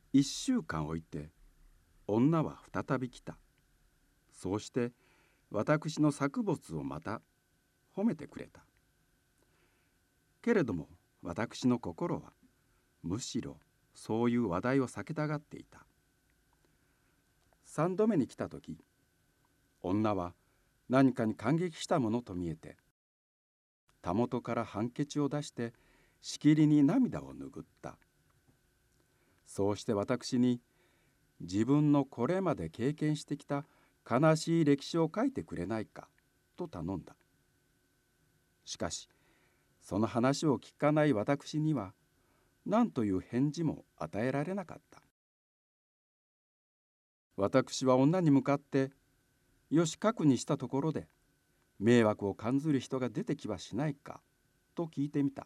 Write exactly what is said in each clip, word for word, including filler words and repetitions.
一週間置いて女は再び来た。そうして私の作物をまた褒めてくれた。けれども私の心はむしろそういう話題を避けたがっていた。三度目に来た時、女は何かに感激したものと見えて、たもとからハンケチを出してしきりに涙を拭った。そうして私に自分のこれまで経験してきた悲しい歴史を書いてくれないかと頼んだ。しかしその話を聞かない私には何という返事も与えられなかった。私は女に向かって、よし書くにしたところで迷惑を感ずる人が出てきはしないかと聞いてみた。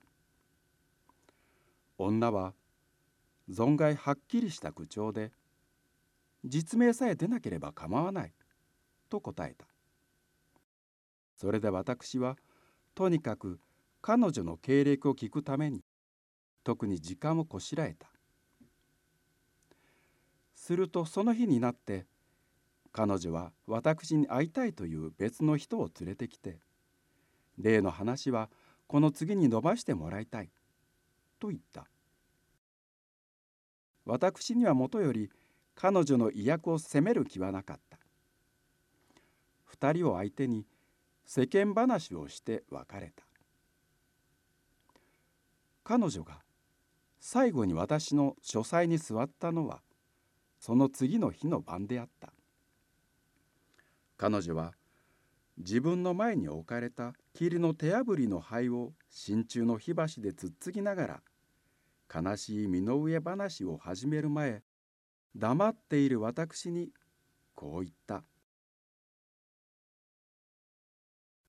女は存外はっきりした口調で、実名さえ出なければ構わないと答えた。それで私はとにかく彼女の経歴を聞くために特に時間をこしらえた。するとその日になって彼女は私に会いたいという別の人を連れてきて、例の話はこの次に伸ばしてもらいたいと言った。私にはもとより彼女の意訳を責める気はなかった。二人を相手に世間話をして別れた。彼女が最後に私の書斎に座ったのはその次の日の晩であった。彼女は自分の前に置かれた桐の手あぶりの灰を真鍮の火箸でつっつきながら悲しい身の上話を始める前、黙っている私にこう言った。